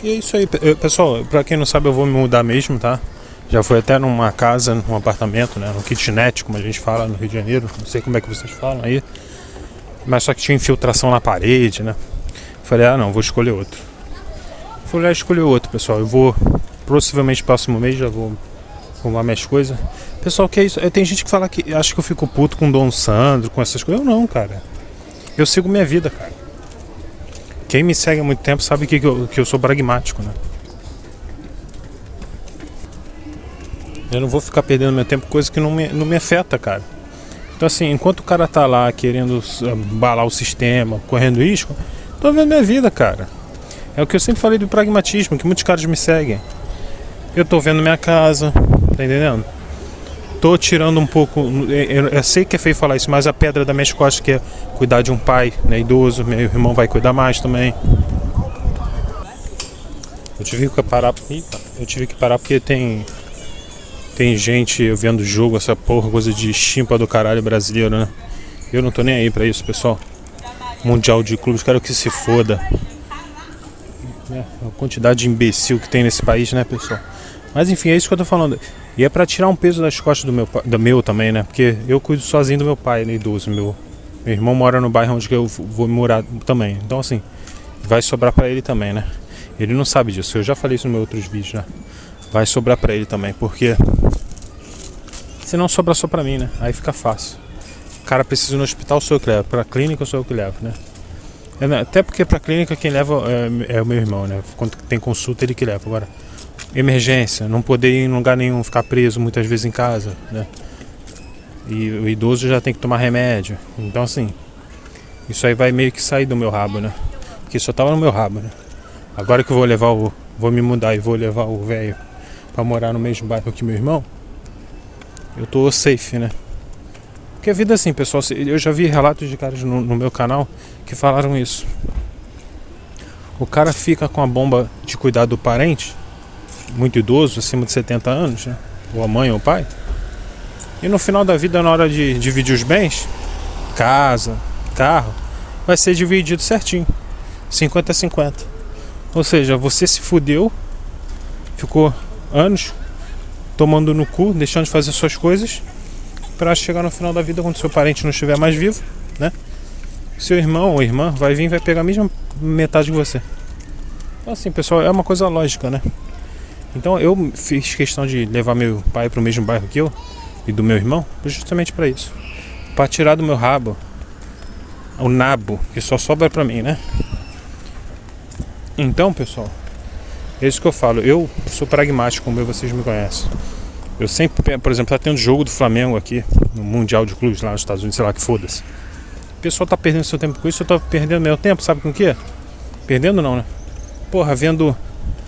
E é isso aí, pessoal, pra quem não sabe eu vou me mudar mesmo, tá? Já fui até numa casa, num apartamento, né? No kitnet, como a gente fala no Rio de Janeiro. Não sei como é que vocês falam aí. Mas só que tinha infiltração na parede, né? Falei, não, vou escolher outro. Fui lá escolher outro, pessoal. Eu vou, possivelmente próximo mês, já vou arrumar minhas coisas. Pessoal, que é isso? Tem gente que fala que acha que eu fico puto com o Dom Sandro, com essas coisas. Eu não, cara. Eu sigo minha vida, cara. Quem me segue há muito tempo sabe que eu sou pragmático, né? Eu não vou ficar perdendo meu tempo com coisa que não me afeta, cara. Então assim, enquanto o cara tá lá querendo abalar o sistema, correndo risco, tô vendo minha vida, cara. É o que eu sempre falei do pragmatismo, que muitos caras me seguem. Eu tô vendo minha casa, tá entendendo? Tô tirando um pouco, eu sei que é feio falar isso, mas a pedra das minhas costas, que é cuidar de um pai, né, idoso, meu irmão vai cuidar mais também. Eu tive que parar porque tem gente vendo jogo, essa porra, coisa de chimpa do caralho brasileiro, né? Eu não tô nem aí pra isso, pessoal. Mundial de clubes, quero que se foda. A quantidade de imbecil que tem nesse país, né, pessoal? Mas enfim, é isso que eu tô falando. E é pra tirar um peso das costas do meu também, né? Porque eu cuido sozinho do meu pai, né, idoso. Meu irmão mora no bairro onde eu vou morar também. Então assim, vai sobrar pra ele também, né? Ele não sabe disso, eu já falei isso nos meus outros vídeos, né? Vai sobrar pra ele também, porque se não sobra só pra mim, né? Aí fica fácil. O cara precisa ir no hospital, sou eu que levo. Pra clínica, sou eu que levo, né? Até porque pra clínica quem leva é o meu irmão, né? Quando tem consulta, ele que leva. Agora, emergência, não poder ir em lugar nenhum, ficar preso muitas vezes em casa, né? E o idoso já tem que tomar remédio. Então assim, isso aí vai meio que sair do meu rabo, né? Porque só tava no meu rabo, né? Agora que eu vou me mudar e vou levar o velho pra morar no mesmo bairro que meu irmão, eu tô safe, né? Porque a vida é assim, pessoal, eu já vi relatos de caras no meu canal que falaram isso. O cara fica com a bomba de cuidar do parente, muito idoso, acima de 70 anos, né? Ou a mãe ou o pai. E no final da vida, na hora de dividir os bens, casa, carro, vai ser dividido certinho, 50-50. Ou seja, você se fudeu, ficou anos tomando no cu, deixando de fazer suas coisas, para chegar no final da vida, quando seu parente não estiver mais vivo, né? Seu irmão ou irmã vai vir e vai pegar a mesma metade que você. Então assim, pessoal, é uma coisa lógica, né? Então eu fiz questão de levar meu pai para o mesmo bairro que eu e do meu irmão, justamente para isso, para tirar do meu rabo o nabo que só sobra para mim, né? Então, pessoal, é isso que eu falo. Eu sou pragmático, como vocês me conhecem. Eu sempre, por exemplo, tá tendo jogo do Flamengo aqui no Mundial de Clubes lá nos Estados Unidos, sei lá, que foda-se. O pessoal tá perdendo seu tempo com isso, eu tô perdendo meu tempo, sabe com o quê? Perdendo não, né? Porra, vendo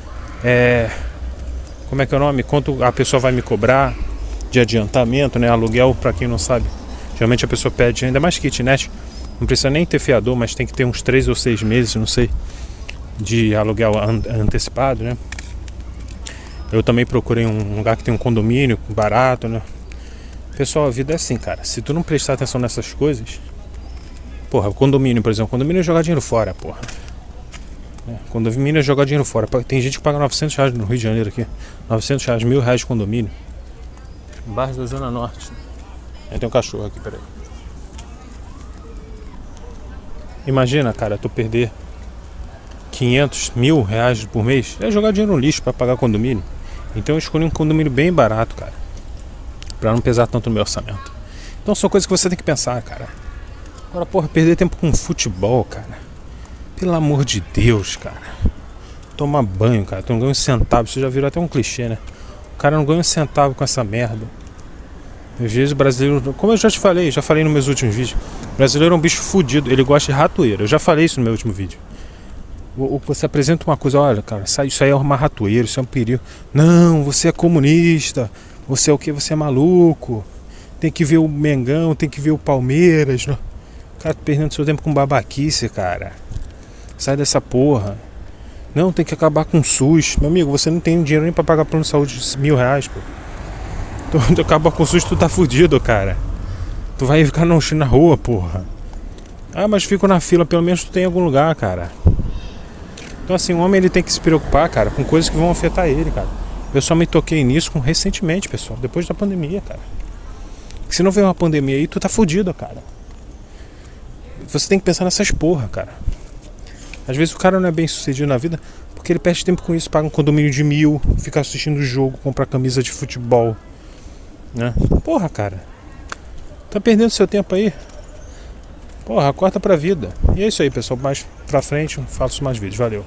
como é que é o nome? Quanto a pessoa vai me cobrar de adiantamento, né? Aluguel, pra quem não sabe. Geralmente a pessoa pede, ainda mais kitnet, não precisa nem ter fiador, mas tem que ter uns 3 ou 6 meses, não sei, de aluguel antecipado, né? Eu também procurei um lugar que tem um condomínio barato, né? Pessoal, a vida é assim, cara. Se tu não prestar atenção nessas coisas, porra, o condomínio, por exemplo, condomínio é jogar dinheiro fora, porra. Condomínio é jogar dinheiro fora. Tem gente que paga R$900 no Rio de Janeiro aqui. R$900, R$1.000 de condomínio. Bairro da Zona Norte. Aí tem um cachorro aqui, peraí. Imagina, cara, tu perder 500, R$1.000 por mês. É jogar dinheiro no lixo pra pagar condomínio. Então eu escolhi um condomínio bem barato, cara, pra não pesar tanto no meu orçamento. Então são coisas que você tem que pensar, cara. Agora, porra, perder tempo com futebol, cara. Pelo amor de Deus, cara. Tomar banho, cara. Tu não ganha um centavo. Isso já virou até um clichê, né? O cara não ganha um centavo com essa merda. Às vezes o brasileiro... Como eu já falei nos meus últimos vídeos. O brasileiro é um bicho fudido. Ele gosta de ratoeira. Eu já falei isso no meu último vídeo. Você apresenta uma coisa, olha, cara, isso aí é uma ratoeira, isso é um perigo. Não, você é comunista. Você é o quê? Você é maluco. Tem que ver o Mengão, tem que ver o Palmeiras. O cara tá perdendo seu tempo com babaquice, cara. Sai dessa porra. Não, tem que acabar com o SUS. Meu amigo, você não tem dinheiro nem pra pagar plano de saúde de R$1.000, pô. Tu acaba com o SUS, tu tá fudido, cara. Tu vai ficar na rua, porra. Ah, mas fico na fila, pelo menos tu tem algum lugar, cara. Então assim, o homem ele tem que se preocupar, cara, com coisas que vão afetar ele, cara. Eu só me toquei nisso recentemente, pessoal, depois da pandemia, cara. Se não vem uma pandemia aí, tu tá fudido, cara. Você tem que pensar nessas porra, cara. Às vezes o cara não é bem sucedido na vida porque ele perde tempo com isso, paga um condomínio de 1.000, fica assistindo o jogo, compra camisa de futebol, né? Porra, cara. Tá perdendo seu tempo aí. Porra, corta pra vida. E é isso aí, pessoal. Mais pra frente, eu faço mais vídeos. Valeu.